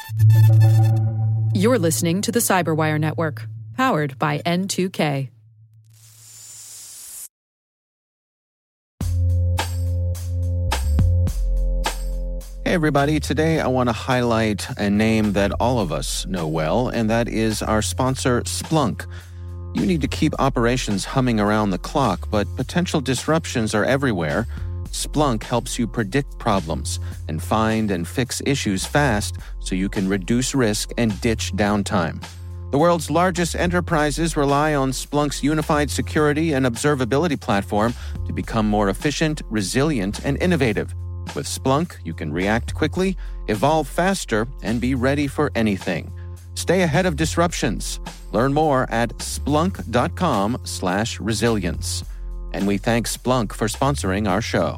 You're listening to the Cyberwire Network, powered by N2K. Hey everybody, today I want to highlight a name that all of us know well, and that is our sponsor, Splunk. You need to keep operations humming around the clock, but potential disruptions are everywhere. Splunk helps you predict problems and find and fix issues fast so you can reduce risk and ditch downtime. The world's largest enterprises rely on Splunk's unified security and observability platform to become more efficient, resilient, and innovative. With Splunk, you can react quickly, evolve faster, and be ready for anything. Stay ahead of disruptions. Learn more at splunk.com/resilience. And we thank Splunk for sponsoring our show.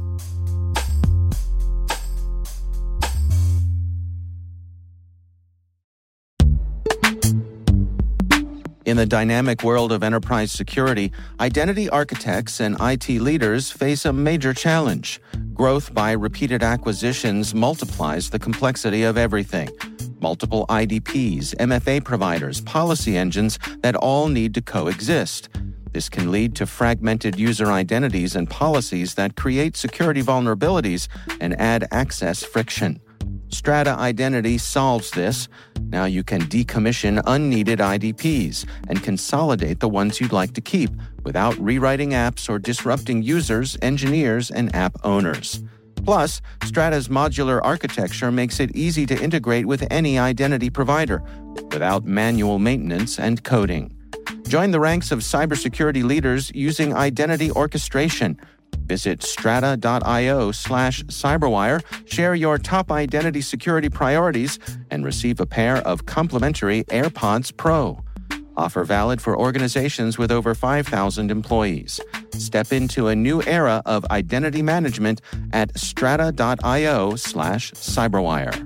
In the dynamic world of enterprise security, identity architects and IT leaders face a major challenge. Growth by repeated acquisitions multiplies the complexity of everything. Multiple IDPs, MFA providers, policy engines that all need to coexist. This can lead to fragmented user identities and policies that create security vulnerabilities and add access friction. Strata Identity solves this. Now you can decommission unneeded IDPs and consolidate the ones you'd like to keep without rewriting apps or disrupting users, engineers, and app owners. Plus, Strata's modular architecture makes it easy to integrate with any identity provider without manual maintenance and coding. Join the ranks of cybersecurity leaders using identity orchestration. Visit strata.io/cyberwire, share your top identity security priorities, and receive a pair of complimentary AirPods Pro. Offer valid for organizations with over 5,000 employees. Step into a new era of identity management at strata.io/cyberwire.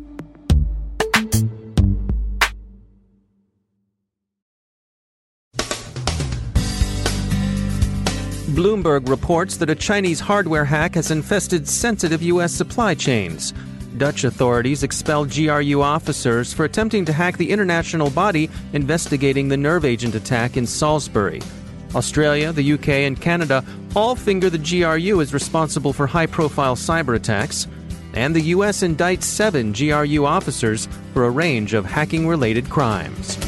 Bloomberg reports that a Chinese hardware hack has infested sensitive U.S. supply chains. Dutch authorities expelled GRU officers for attempting to hack the international body investigating the nerve agent attack in Salisbury. Australia, the UK, and Canada all finger the GRU as responsible for high-profile cyber attacks. And the U.S. indicts 7 GRU officers for a range of hacking-related crimes.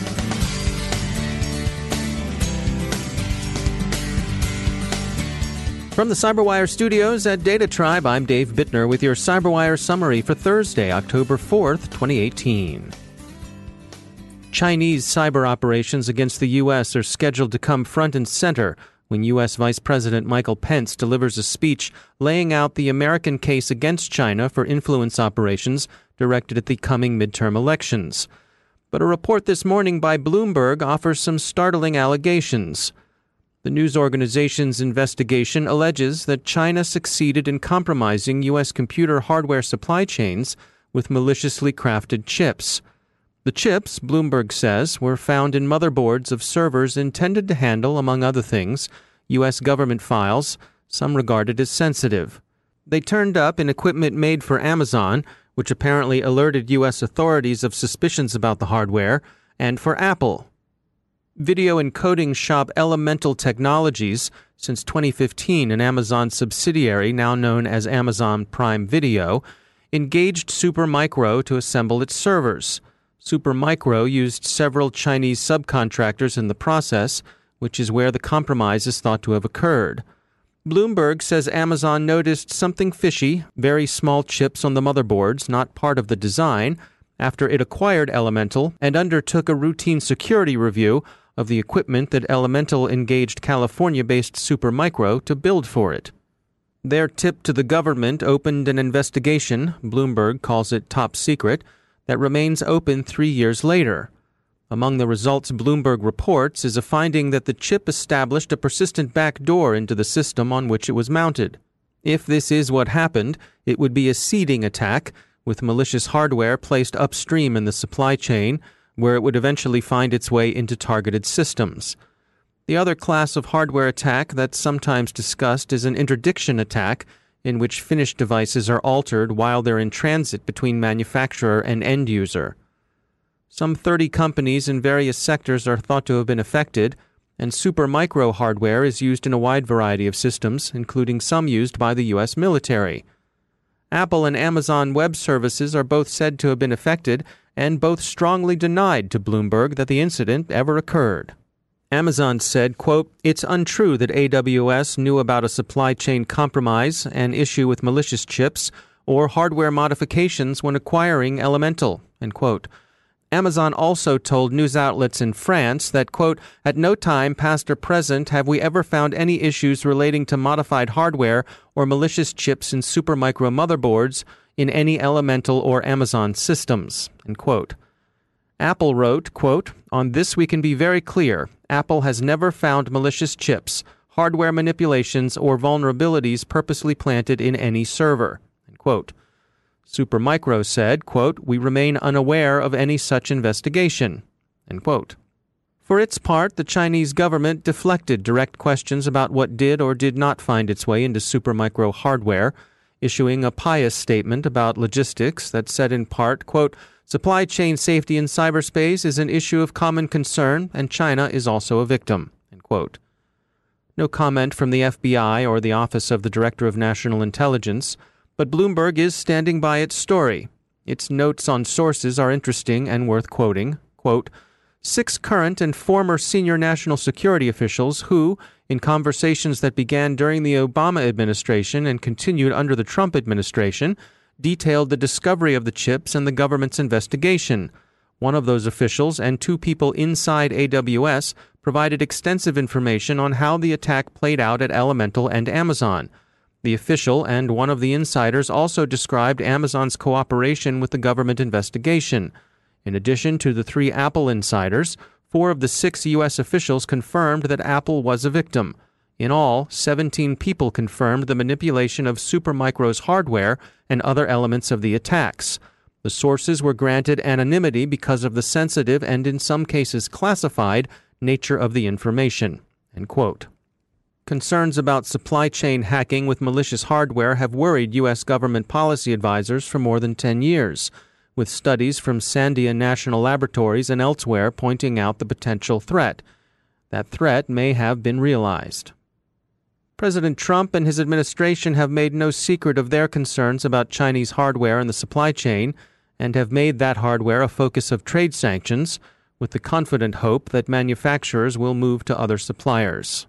From the Cyberwire studios at Data Tribe, I'm Dave Bittner with your Cyberwire summary for Thursday, October 4th, 2018. Chinese cyber operations against the U.S. are scheduled to come front and center when U.S. Vice President Michael Pence delivers a speech laying out the American case against China for influence operations directed at the coming midterm elections. But a report this morning by Bloomberg offers some startling allegations. The news organization's investigation alleges that China succeeded in compromising U.S. computer hardware supply chains with maliciously crafted chips. The chips, Bloomberg says, were found in motherboards of servers intended to handle, among other things, U.S. government files, some regarded as sensitive. They turned up in equipment made for Amazon, which apparently alerted U.S. authorities of suspicions about the hardware, and for Apple. Video encoding shop Elemental Technologies, since 2015 an Amazon subsidiary now known as Amazon Prime Video, engaged Supermicro to assemble its servers. Supermicro used several Chinese subcontractors in the process, which is where the compromise is thought to have occurred. Bloomberg says Amazon noticed something fishy, very small chips on the motherboards, not part of the design, after it acquired Elemental and undertook a routine security review of the equipment that Elemental engaged California-based Supermicro to build for it. Their tip to the government opened an investigation, Bloomberg calls it top secret, that remains open 3 years later. Among the results Bloomberg reports is a finding that the chip established a persistent backdoor into the system on which it was mounted. If this is what happened, it would be a seeding attack, with malicious hardware placed upstream in the supply chain, where it would eventually find its way into targeted systems. The other class of hardware attack that's sometimes discussed is an interdiction attack, in which finished devices are altered while they're in transit between manufacturer and end user. Some 30 companies in various sectors are thought to have been affected, and Supermicro hardware is used in a wide variety of systems, including some used by the U.S. military. Apple and Amazon Web Services are both said to have been affected, and both strongly denied to Bloomberg that the incident ever occurred. Amazon said, quote, "It's untrue that AWS knew about a supply chain compromise, an issue with malicious chips, or hardware modifications when acquiring Elemental," end quote. Amazon also told news outlets in France that, quote, "At no time, past or present, have we ever found any issues relating to modified hardware or malicious chips in Supermicro motherboards in any Elemental or Amazon systems," end quote. Apple wrote, quote, "On this we can be very clear. Apple has never found malicious chips, hardware manipulations, or vulnerabilities purposely planted in any server," end quote. Supermicro said, quote, "We remain unaware of any such investigation," end quote. For its part, the Chinese government deflected direct questions about what did or did not find its way into Supermicro hardware, issuing a pious statement about logistics that said in part, quote, "Supply chain safety in cyberspace is an issue of common concern, and China is also a victim," end quote. No comment from the FBI or the Office of the Director of National Intelligence, but Bloomberg is standing by its story. Its notes on sources are interesting and worth quoting. Quote, "6 current and former senior national security officials who, in conversations that began during the Obama administration and continued under the Trump administration, detailed the discovery of the chips and the government's investigation. One of those officials and 2 people inside AWS provided extensive information on how the attack played out at Elemental and Amazon. The official and one of the insiders also described Amazon's cooperation with the government investigation. In addition to the 3 Apple insiders, 4 of the 6 U.S. officials confirmed that Apple was a victim. In all, 17 people confirmed the manipulation of Supermicro's hardware and other elements of the attacks. The sources were granted anonymity because of the sensitive and in some cases classified nature of the information," end quote. Concerns about supply chain hacking with malicious hardware have worried U.S. government policy advisors for more than 10 years, with studies from Sandia National Laboratories and elsewhere pointing out the potential threat. That threat may have been realized. President Trump and his administration have made no secret of their concerns about Chinese hardware in the supply chain and have made that hardware a focus of trade sanctions, with the confident hope that manufacturers will move to other suppliers.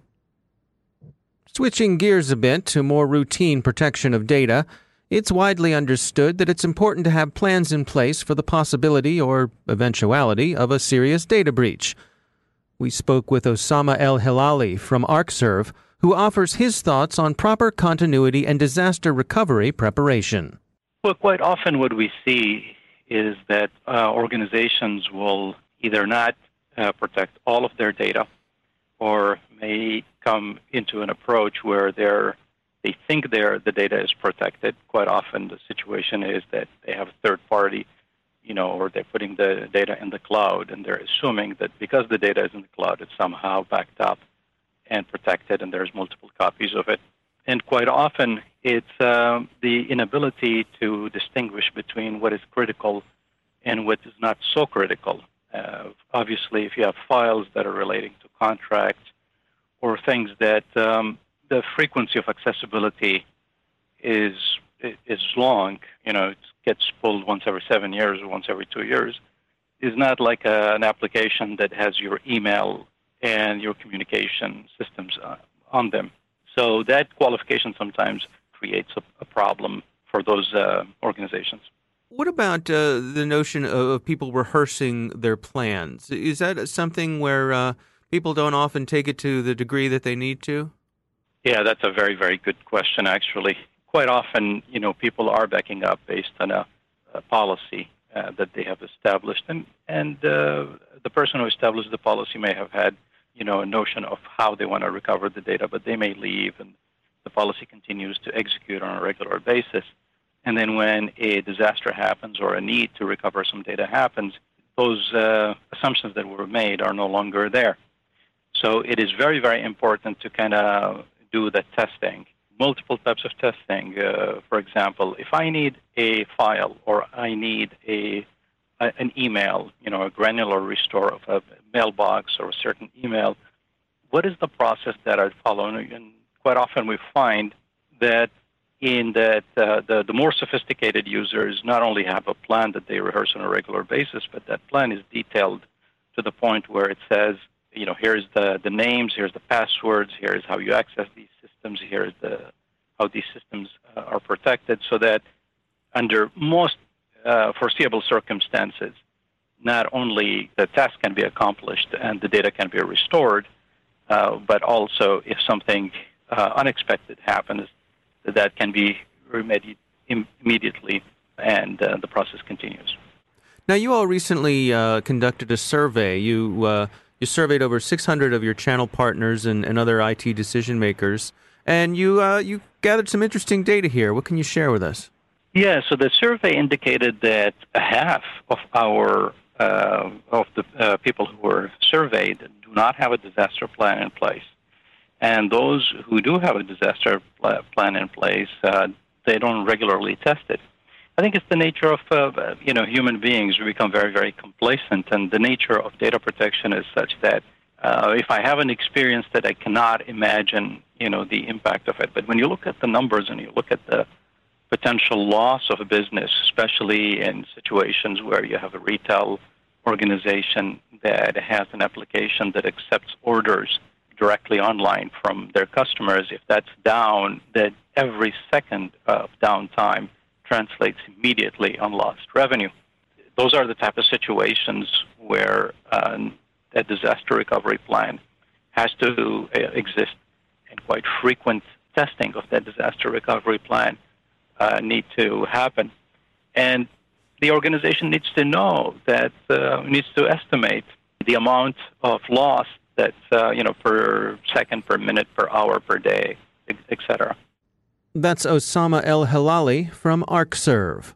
Switching gears a bit to more routine protection of data, it's widely understood that it's important to have plans in place for the possibility or eventuality of a serious data breach. We spoke with Osama El-Hilali from ArcServe, who offers his thoughts on proper continuity and disaster recovery preparation. Well, quite often what we see is that organizations will either not protect all of their data or may come into an approach where they think the data is protected. Quite often the situation is that they have a third party, or they're putting the data in the cloud, and they're assuming that because the data is in the cloud, it's somehow backed up and protected, and there's multiple copies of it. And quite often it's the inability to distinguish between what is critical and what is not so critical. Obviously, if you have files that are relating to contracts or things that the frequency of accessibility is long, it gets pulled once every 7 years or once every 2 years, is not like an application that has your email and your communication systems on them. So that qualification sometimes creates a problem for those organizations. What about the notion of people rehearsing their plans? Is that something where people don't often take it to the degree that they need to? Yeah, that's a very, very good question, actually. Quite often, people are backing up based on a policy that they have established. And the person who established the policy may have had, a notion of how they want to recover the data, but they may leave and the policy continues to execute on a regular basis. And then when a disaster happens or a need to recover some data happens, those assumptions that were made are no longer there. So it is very, very important to kind of do the testing, multiple types of testing. For example, if I need a file or I need an email, a granular restore of a mailbox or a certain email, what is the process that I follow? And quite often we find that the more sophisticated users not only have a plan that they rehearse on a regular basis, but that plan is detailed to the point where it says, here's the names, here's the passwords, here's how you access these systems, here's how these systems are protected, so that under most foreseeable circumstances, not only the task can be accomplished and the data can be restored, but also if something unexpected happens, that can be remedied immediately, and the process continues. Now, you all recently conducted a survey. You surveyed over 600 of your channel partners and other IT decision makers, and you gathered some interesting data here. What can you share with us? Yeah, so the survey indicated that half of the people who were surveyed do not have a disaster plan in place. And those who do have a disaster plan in place, they don't regularly test it. I think it's the nature of human beings. We become very, very complacent, and the nature of data protection is such that if I have an experience that I cannot imagine, the impact of it. But when you look at the numbers and you look at the potential loss of a business, especially in situations where you have a retail organization that has an application that accepts orders directly online from their customers, if that's down, that every second of downtime translates immediately on lost revenue. Those are the type of situations where a disaster recovery plan has to exist, and quite frequent testing of that disaster recovery plan need to happen. And the organization needs to know that, needs to estimate the amount of loss that, per second, per minute, per hour, per day, etc. That's Osama El-Hilali from ArcServe.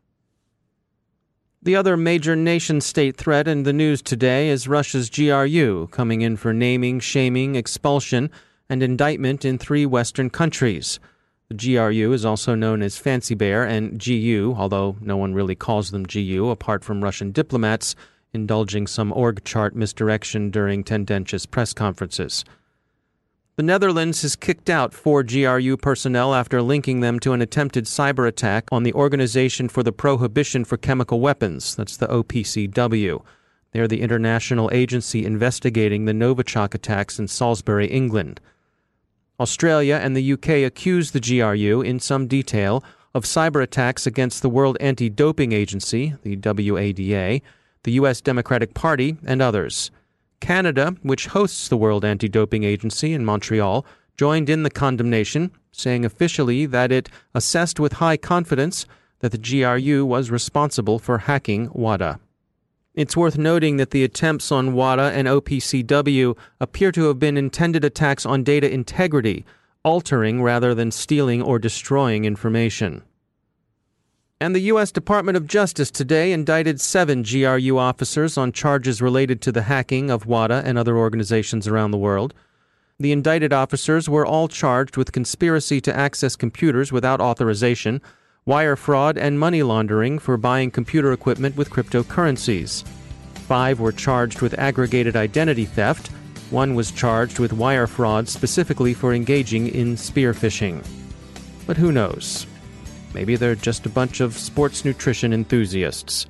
The other major nation-state threat in the news today is Russia's GRU, coming in for naming, shaming, expulsion, and indictment in 3 Western countries. The GRU is also known as Fancy Bear and GU, although no one really calls them GU apart from Russian diplomats indulging some org chart misdirection during tendentious press conferences. The Netherlands has kicked out 4 GRU personnel after linking them to an attempted cyber attack on the Organization for the Prohibition for Chemical Weapons, that's the OPCW. They're the international agency investigating the Novichok attacks in Salisbury, England. Australia and the UK accused the GRU in some detail of cyber attacks against the World Anti-Doping Agency, the WADA, the U.S. Democratic Party, and others. Canada, which hosts the World Anti-Doping Agency in Montreal, joined in the condemnation, saying officially that it assessed with high confidence that the GRU was responsible for hacking WADA. It's worth noting that the attempts on WADA and OPCW appear to have been intended attacks on data integrity, altering rather than stealing or destroying information. And the U.S. Department of Justice today indicted 7 GRU officers on charges related to the hacking of WADA and other organizations around the world. The indicted officers were all charged with conspiracy to access computers without authorization, wire fraud, and money laundering for buying computer equipment with cryptocurrencies. 5 were charged with aggregated identity theft. 1 was charged with wire fraud specifically for engaging in spear phishing. But who knows? Maybe they're just a bunch of sports nutrition enthusiasts.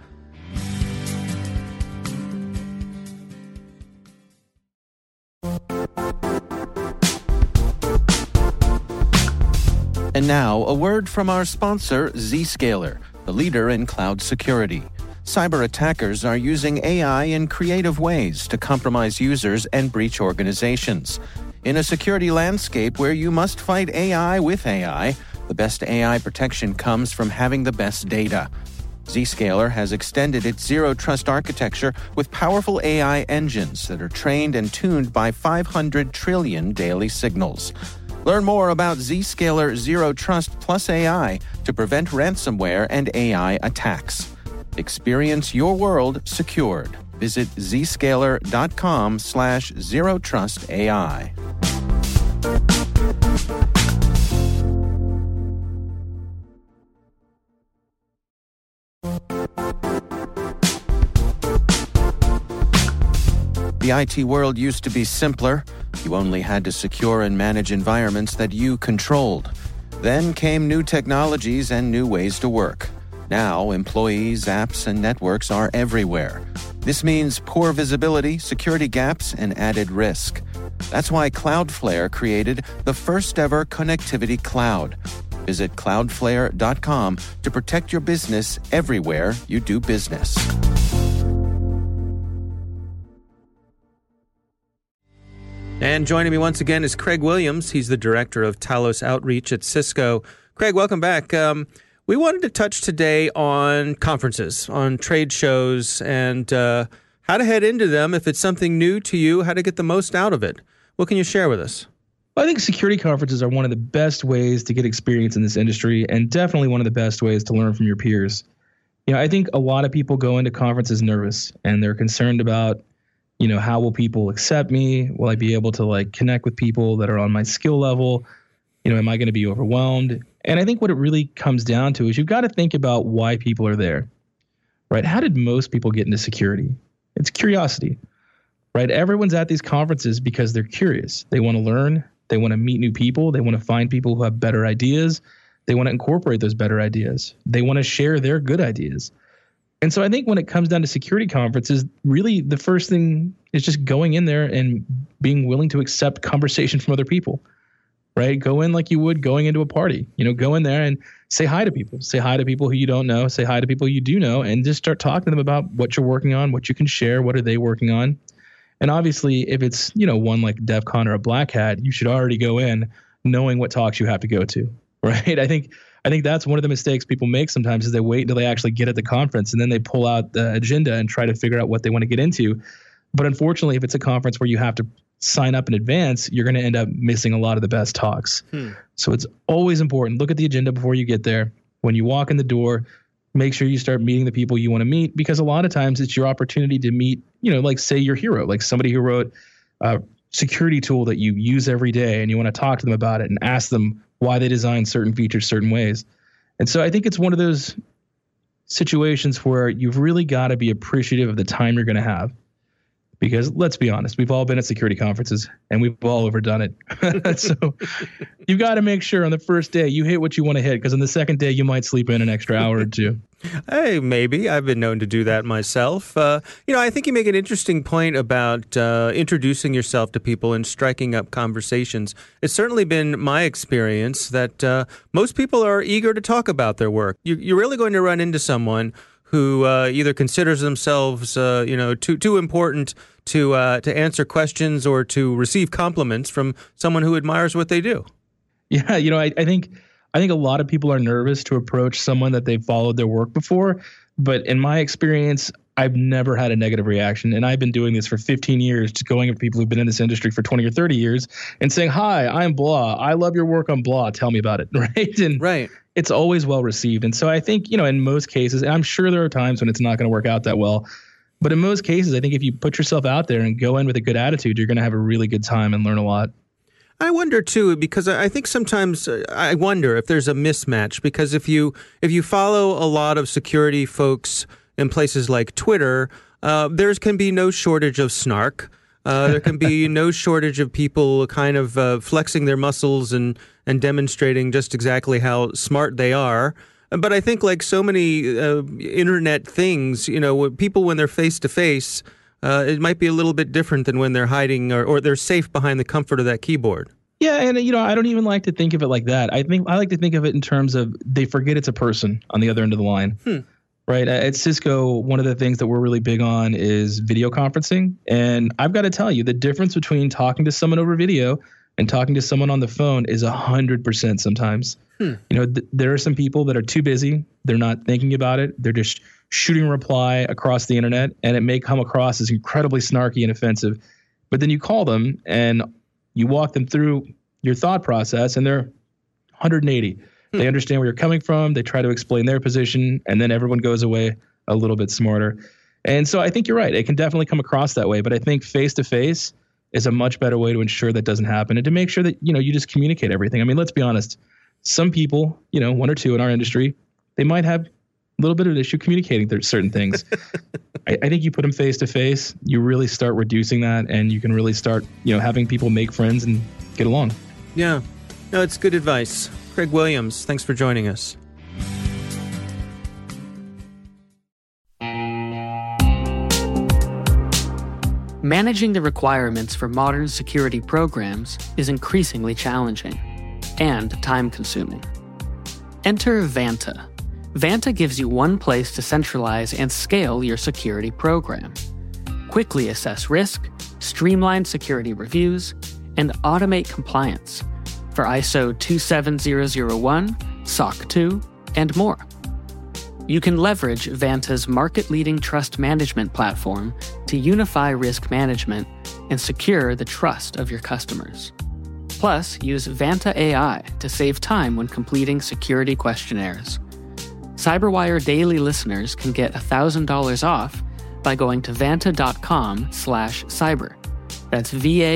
And now, a word from our sponsor, Zscaler, the leader in cloud security. Cyber attackers are using AI in creative ways to compromise users and breach organizations. In a security landscape where you must fight AI with AI, the best AI protection comes from having the best data. Zscaler has extended its Zero Trust architecture with powerful AI engines that are trained and tuned by 500 trillion daily signals. Learn more about Zscaler Zero Trust Plus AI to prevent ransomware and AI attacks. Experience your world secured. Visit zscaler.com/zerotrustai. The IT world used to be simpler. You only had to secure and manage environments that you controlled. Then came new technologies and new ways to work. Now, employees, apps, and networks are everywhere. This means poor visibility, security gaps, and added risk. That's why Cloudflare created the first-ever connectivity cloud. Visit cloudflare.com to protect your business everywhere you do business. And joining me once again is Craig Williams. He's the director of Talos Outreach at Cisco. Craig, welcome back. We wanted to touch today on conferences, on trade shows, and how to head into them if it's something new to you, how to get the most out of it. What can you share with us? I think security conferences are one of the best ways to get experience in this industry, and definitely one of the best ways to learn from your peers. I think a lot of people go into conferences nervous, and they're concerned about, how will people accept me? Will I be able to connect with people that are on my skill level? Am I going to be overwhelmed? And I think what it really comes down to is you've got to think about why people are there, right? How did most people get into security? It's curiosity, right? Everyone's at these conferences because they're curious. They want to learn. They want to meet new people. They want to find people who have better ideas. They want to incorporate those better ideas. They want to share their good ideas. And so I think when it comes down to security conferences, really the first thing is just going in there and being willing to accept conversation from other people, right? Go in like you would going into a party. Go in there and say hi to people. Say hi to people who you don't know. Say hi to people you do know, and just start talking to them about what you're working on, what you can share, what are they working on. And obviously, if it's, one like DEF CON or a Black Hat, you should already go in knowing what talks you have to go to, right? I think that's one of the mistakes people make sometimes is they wait until they actually get at the conference and then they pull out the agenda and try to figure out what they want to get into. But unfortunately, if it's a conference where you have to sign up in advance, you're going to end up missing a lot of the best talks. So it's always important. Look at the agenda before you get there. When you walk in the door, make sure you start meeting the people you want to meet, because a lot of times it's your opportunity to meet, say your hero, like somebody who wrote a security tool that you use every day, and you want to talk to them about it and ask them why they designed certain features certain ways. And so I think it's one of those situations where you've really got to be appreciative of the time you're going to have. Because let's be honest, we've all been at security conferences and we've all overdone it. So you've got to make sure on the first day you hit what you want to hit, because on the second day you might sleep in an extra hour or two. Hey, maybe. I've been known to do that myself. I think you make an interesting point about introducing yourself to people and striking up conversations. It's certainly been my experience that most people are eager to talk about their work. You're really going to run into someone who either considers themselves, too important to answer questions or to receive compliments from someone who admires what they do. Yeah, I think a lot of people are nervous to approach someone that they've followed their work before. But in my experience, I've never had a negative reaction. And I've been doing this for 15 years, just going up to people who've been in this industry for 20 or 30 years and saying, hi, I'm blah. I love your work on blah. Tell me about it. Right. And right. It's always well received. And so I think, in most cases, and I'm sure there are times when it's not going to work out that well, but in most cases, I think if you put yourself out there and go in with a good attitude, you're going to have a really good time and learn a lot. I wonder too, because I think sometimes I wonder if there's a mismatch, because if you follow a lot of security folks in places like Twitter, there can be no shortage of snark. There can be no shortage of people kind of flexing their muscles and demonstrating just exactly how smart they are. But I think like so many internet things, people when they're face to face, it might be a little bit different than when they're hiding or they're safe behind the comfort of that keyboard. Yeah, and I don't even like to think of it like that. I like to think of it in terms of they forget it's a person on the other end of the line. Right. At Cisco, one of the things that we're really big on is video conferencing. And I've got to tell you, the difference between talking to someone over video and talking to someone on the phone is 100% sometimes. There are some people that are too busy. They're not thinking about it. They're just shooting a reply across the internet, and it may come across as incredibly snarky and offensive. But then you call them and you walk them through your thought process, and they're 180. They understand where you're coming from. They try to explain their position, and then everyone goes away a little bit smarter. And so I think you're right. It can definitely come across that way. But I think face-to-face is a much better way to ensure that doesn't happen and to make sure that, you just communicate everything. I mean, let's be honest. Some people, one or two in our industry, they might have little bit of an issue communicating certain things. I think you put them face to face, you really start reducing that, and you can really start, having people make friends and get along. Yeah. No, it's good advice. Craig Williams, thanks for joining us. Managing the requirements for modern security programs is increasingly challenging and time-consuming. Enter Vanta. Vanta gives you one place to centralize and scale your security program. Quickly assess risk, streamline security reviews, and automate compliance for ISO 27001, SOC 2, and more. You can leverage Vanta's market-leading trust management platform to unify risk management and secure the trust of your customers. Plus, use Vanta AI to save time when completing security questionnaires. CyberWire Daily listeners can get $1,000 off by going to vanta.com/cyber. That's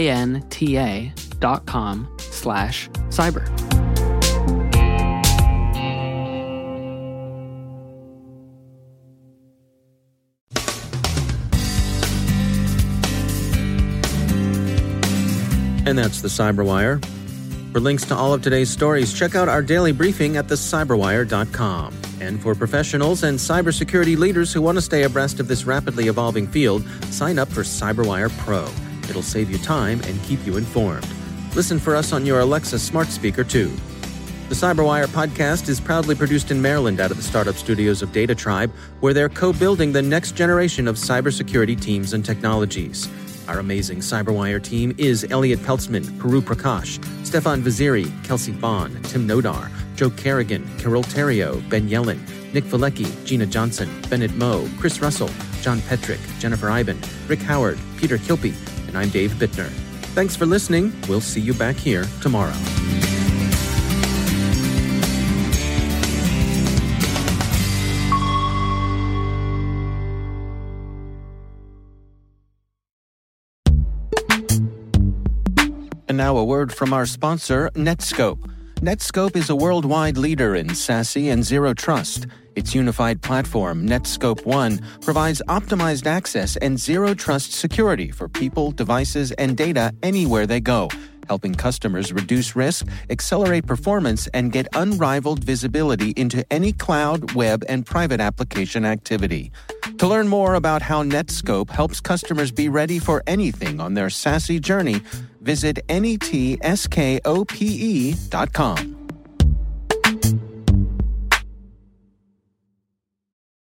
VANTA.com/cyber. And that's the CyberWire. For links to all of today's stories, check out our daily briefing at thecyberwire.com. And for professionals and cybersecurity leaders who want to stay abreast of this rapidly evolving field, sign up for CyberWire Pro. It'll save you time and keep you informed. Listen for us on your Alexa smart speaker, too. The CyberWire podcast is proudly produced in Maryland out of the startup studios of Data Tribe, where they're co-building the next generation of cybersecurity teams and technologies. Our amazing CyberWire team is Elliot Peltzman, Puru Prakash, Stefan Vaziri, Kelsey Bond, Tim Nodar, Joe Kerrigan, Carol Terrio, Ben Yellen, Nick Valecki, Gina Johnson, Bennett Moe, Chris Russell, John Petrick, Jennifer Iben, Rick Howard, Peter Kilpie, and I'm Dave Bittner. Thanks for listening. We'll see you back here tomorrow. And now a word from our sponsor, Netskope. Netskope is a worldwide leader in SASE and Zero Trust. Its unified platform, Netskope One, provides optimized access and Zero Trust security for people, devices, and data anywhere they go, helping customers reduce risk, accelerate performance, and get unrivaled visibility into any cloud, web, and private application activity. To learn more about how Netskope helps customers be ready for anything on their SASE journey, visit netskope.com.